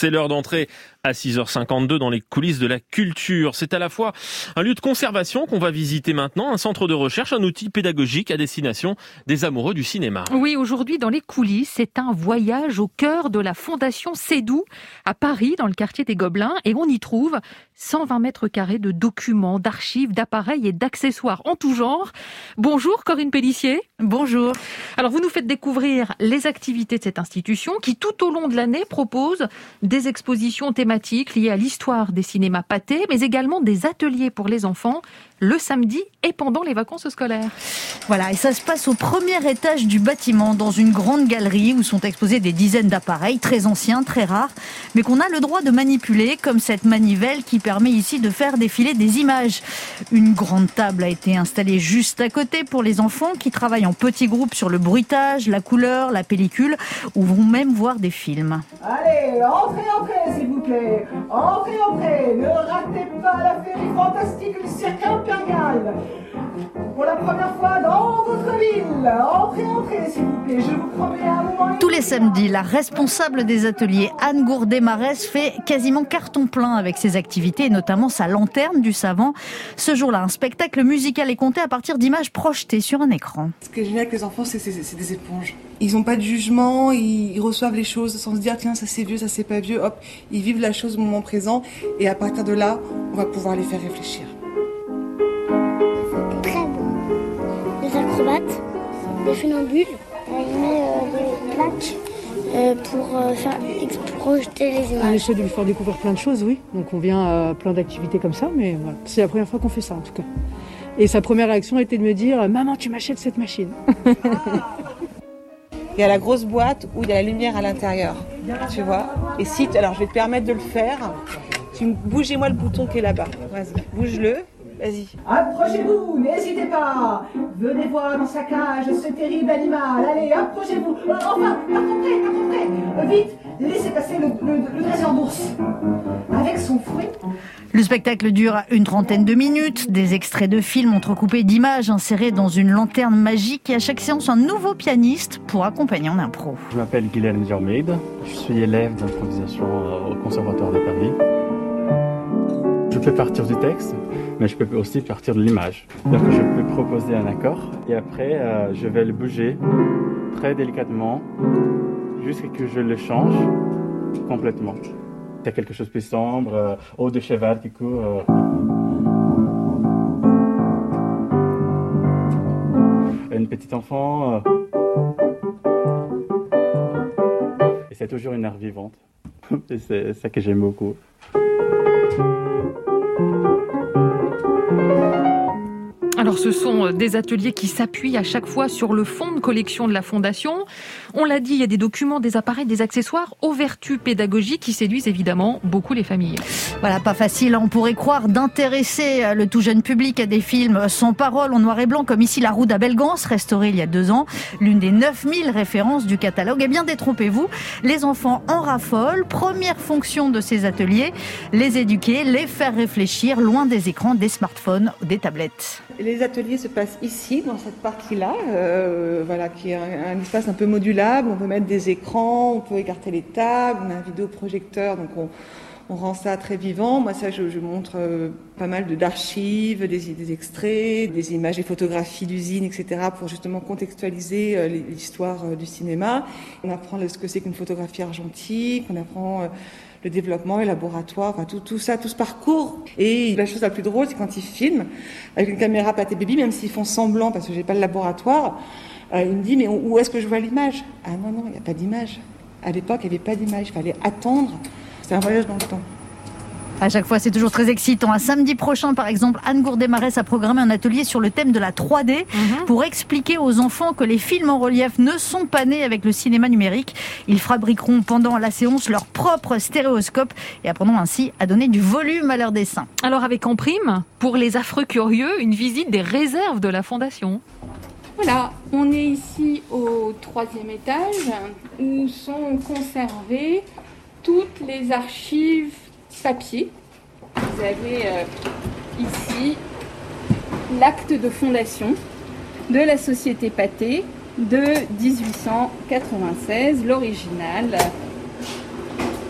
C'est l'heure d'entrer à 6h52 dans les coulisses de la culture. C'est à la fois un lieu de conservation qu'on va visiter maintenant, un centre de recherche, un outil pédagogique à destination des amoureux du cinéma. Oui, aujourd'hui dans les coulisses, c'est un voyage au cœur de la Fondation Seydoux à Paris, dans le quartier des Gobelins, et on y trouve 120 mètres carrés de documents, d'archives, d'appareils et d'accessoires en tout genre. Bonjour Corinne Pellissier. Bonjour. Alors vous nous faites découvrir les activités de cette institution qui tout au long de l'année propose des expositions thématiques liées à l'histoire des cinémas Pathé, mais également des ateliers pour les enfants le samedi et pendant les vacances scolaires. Voilà, et ça se passe au premier étage du bâtiment, dans une grande galerie où sont exposés des dizaines d'appareils, très anciens, très rares, mais qu'on a le droit de manipuler, comme cette manivelle qui permet ici de faire défiler des images. Une grande table a été installée juste à côté pour les enfants qui travaillent en petits groupes sur le bruitage, la couleur, la pellicule, ou vont même voir des films. Allez, entrez, s'il vous plaît. Entrez. Ne ratez pas la féerie fantastique du cirque impérial. Pour la première fois dans votre ville. Entrez, s'il vous plaît. Je vous promets un moment... Tous les samedis, la responsable des ateliers, Anne Gourdet-Marès, fait quasiment carton plein avec ses activités, et notamment sa lanterne du savant. Ce jour-là, un spectacle musical est compté à partir d'images projetées sur un écran. Ce qui est génial avec les enfants, c'est des éponges. Ils n'ont pas de jugement, ils reçoivent les choses sans se dire tiens, ça c'est vieux, ça c'est pas vieux. Hop, ils vivent la chose au moment présent et à partir de là, on va pouvoir les faire réfléchir. Très bon. Les acrobates, les funambules, il met des plaques pour faire projeter les images. On essaie de lui faire découvrir plein de choses, oui. Donc on vient à plein d'activités comme ça, mais voilà. C'est la première fois qu'on fait ça en tout cas. Et sa première réaction a été de me dire « Maman, tu m'achètes cette machine !» Il y a la grosse boîte où il y a la lumière à l'intérieur, tu vois. Et alors je vais te permettre de le faire. Bougez-moi le bouton qui est là-bas. Vas-y, bouge-le. Vas-y. Approchez-vous, n'hésitez pas. Venez voir dans sa cage ce terrible animal. Allez, approchez-vous. Enfin, pas trop près. Vite, laissez passer le dresseur d'ours. Avec son fouet. Le spectacle dure une trentaine de minutes. Des extraits de films entrecoupés d'images insérées dans une lanterne magique. Et à chaque séance, un nouveau pianiste pour accompagner en impro. Je m'appelle Guilherme Germaid. Je suis élève d'improvisation au Conservatoire de Paris. Je peux partir du texte, mais je peux aussi partir de l'image. Donc je peux proposer un accord et après je vais le bouger très délicatement jusqu'à ce que je le change complètement. Il y a quelque chose de plus sombre, haut de cheval du coup. Une petite enfant. Et c'est toujours une art vivante. Et c'est ça que j'aime beaucoup. Alors ce sont des ateliers qui s'appuient à chaque fois sur le fonds de collection de la Fondation. On l'a dit, il y a des documents, des appareils, des accessoires aux vertus pédagogiques qui séduisent évidemment beaucoup les familles. Voilà, pas facile, on pourrait croire d'intéresser le tout jeune public à des films sans parole en noir et blanc, comme ici La Roue d'Abel Gans, restaurée il y a 2 ans, l'une des 9000 références du catalogue. Eh bien, détrompez-vous, les enfants en raffolent. Première fonction de ces ateliers, les éduquer, les faire réfléchir, loin des écrans, des smartphones, des tablettes. Les ateliers se passent ici, dans cette partie-là, voilà, qui est un espace un peu modulable. On peut mettre des écrans, on peut écarter les tables, on a un vidéoprojecteur, donc on rend ça très vivant. Moi, ça, je montre pas mal d'archives, des extraits, des images, des photographies d'usines, etc., pour justement contextualiser l'histoire du cinéma. On apprend ce que c'est qu'une photographie argentique, on apprend le développement, les laboratoires, enfin tout ça, tout ce parcours. Et la chose la plus drôle, c'est quand ils filment avec une caméra Pathé Baby, même s'ils font semblant parce que j'ai pas le laboratoire, il me dit mais où est-ce que je vois l'image ? Ah non, il n'y a pas d'image. À l'époque, il n'y avait pas d'image, il fallait attendre. C'est un voyage dans le temps. À chaque fois, c'est toujours très excitant. Un samedi prochain, par exemple, Anne Gourdet-Marès a programmé un atelier sur le thème de la 3D pour expliquer aux enfants que les films en relief ne sont pas nés avec le cinéma numérique. Ils fabriqueront pendant la séance leur propre stéréoscope et apprendront ainsi à donner du volume à leurs dessins. Alors avec en prime, pour les affreux curieux, une visite des réserves de la Fondation. Voilà, on est ici au 3e étage où sont conservées toutes les archives papier. Vous avez ici l'acte de fondation de la société Pathé de 1896, l'original.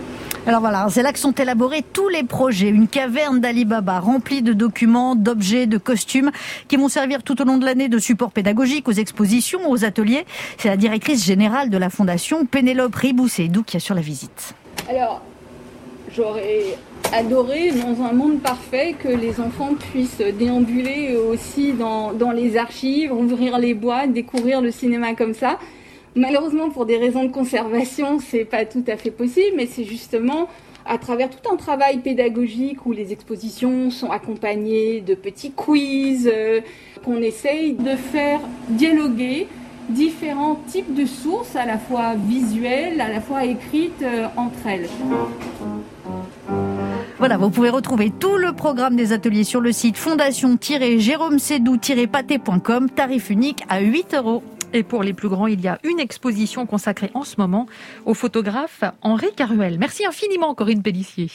Alors voilà, c'est là que sont élaborés tous les projets. Une caverne d'Ali Baba remplie de documents, d'objets, de costumes qui vont servir tout au long de l'année de support pédagogique aux expositions, aux ateliers. C'est la directrice générale de la Fondation, Pénélope Ribou-Seydou, qui assure la visite. Alors, j'aurais adoré, dans un monde parfait, que les enfants puissent déambuler aussi dans les archives, ouvrir les boîtes, découvrir le cinéma comme ça. Malheureusement, pour des raisons de conservation, c'est pas tout à fait possible, mais c'est justement à travers tout un travail pédagogique où les expositions sont accompagnées de petits quiz, qu'on essaye de faire dialoguer différents types de sources, à la fois visuelles, à la fois écrites entre elles. Voilà, vous pouvez retrouver tout le programme des ateliers sur le site fondation-jérômesédou-pathé.com, tarif unique à 8 €. Et pour les plus grands, il y a une exposition consacrée en ce moment au photographe Henri Caruel. Merci infiniment, Corinne Pélissier.